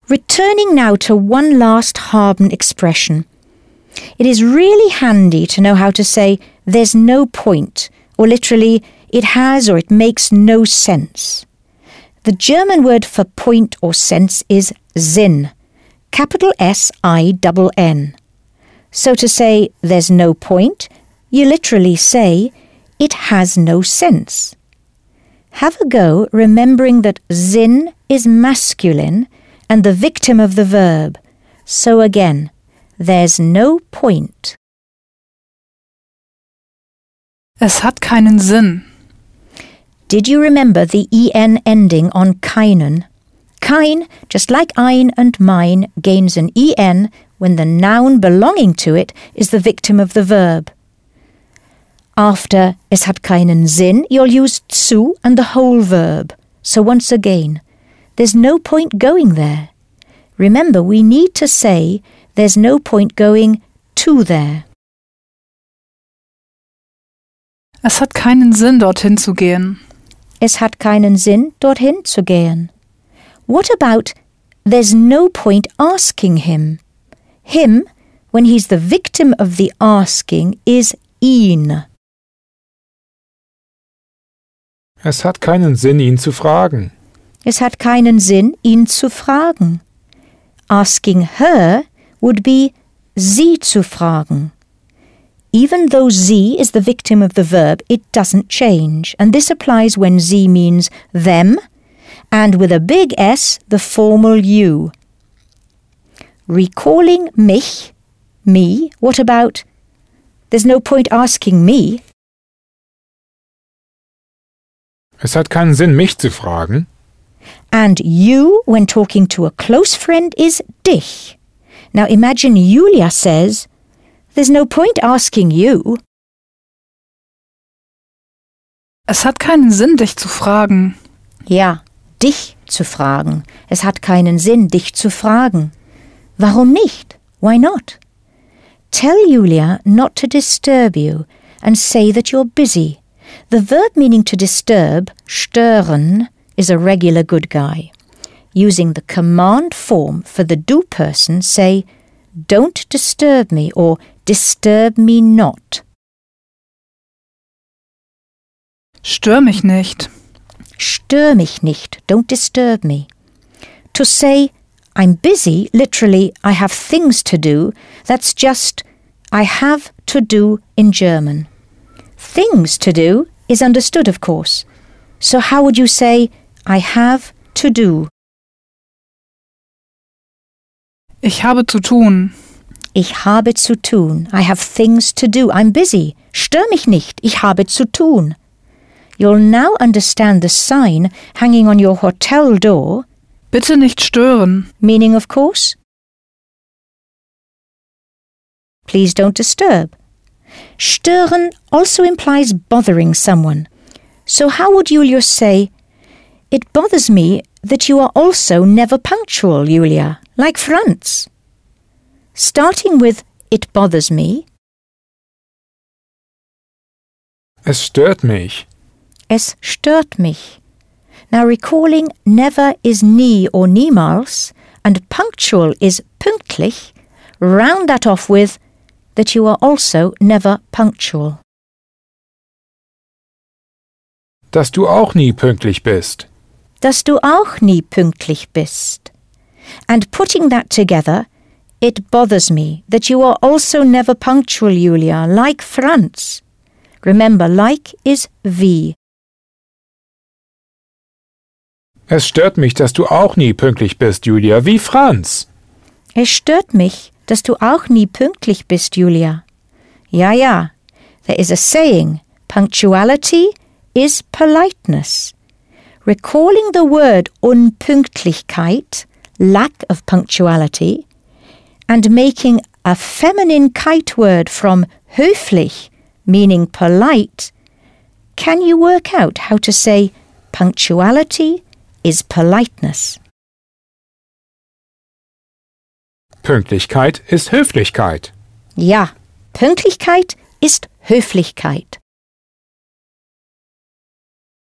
Returning now to one last Haben expression. It is really handy to know how to say there's no point, or literally it has or it makes no sense. The German word for point or sense is Sinn, capital S-I-N-N. So to say there's no point, you literally say it has no sense. Have a go remembering that Sinn is masculine and the victim of the verb. So again, there's no point. Es hat keinen Sinn. Did you remember the en ending on keinen? Kein, just like ein and mein, gains an en when the noun belonging to it is the victim of the verb. After es hat keinen Sinn, you'll use zu and the whole verb. So once again, there's no point going there. Remember, we need to say there's no point going to there. Es hat keinen Sinn, dorthin zu gehen. Es hat keinen Sinn, dorthin zu gehen. What about there's no point asking him? Him, when he's the victim of the asking, is ihn. Es hat keinen Sinn, ihn zu fragen. Es hat keinen Sinn, ihn zu fragen. Asking her would be sie zu fragen. Even though sie is the victim of the verb, it doesn't change, and this applies when sie means them, and with a big S, the formal you. Recalling mich, me, what about, there's no point asking me? Es hat keinen Sinn, mich zu fragen. And you, when talking to a close friend, is dich. Now imagine Julia says, there's no point asking you. Es hat keinen Sinn, dich zu fragen. Ja, dich zu fragen. Es hat keinen Sinn, dich zu fragen. Warum nicht? Why not? Tell Julia not to disturb you and say that you're busy. The verb meaning to disturb, stören, is a regular good guy. Using the command form for the do person, say, don't disturb me or disturb me not. Stör mich nicht. Stör mich nicht, don't disturb me. To say, I'm busy, literally, I have things to do, that's just, I have to do in German. Things to do is understood, of course. So how would you say, I have to do? Ich habe zu tun. Ich habe zu tun. I have things to do. I'm busy. Stör mich nicht. Ich habe zu tun. You'll now understand the sign hanging on your hotel door. Bitte nicht stören. Meaning, of course, please don't disturb. Stören also implies bothering someone. So how would Julia say, it bothers me that you are also never punctual, Julia, like Franz. Starting with it bothers me. Es stört mich. Es stört mich. Now recalling never is nie or niemals and punctual is pünktlich, round that off with that you are also never punctual. Dass du auch nie pünktlich bist. Dass du auch nie pünktlich bist. And putting that together, it bothers me that you are also never punctual, Julia, like Franz. Remember, like is wie. Es stört mich, dass du auch nie pünktlich bist, Julia, wie Franz. Es stört mich, dass du auch nie pünktlich bist, Julia. Ja, there is a saying, punctuality is politeness. Recalling the word Unpünktlichkeit, lack of punctuality, and making a feminine kite word from höflich, meaning polite, can you work out how to say punctuality is politeness? Pünktlichkeit ist Höflichkeit. Ja, Pünktlichkeit ist Höflichkeit.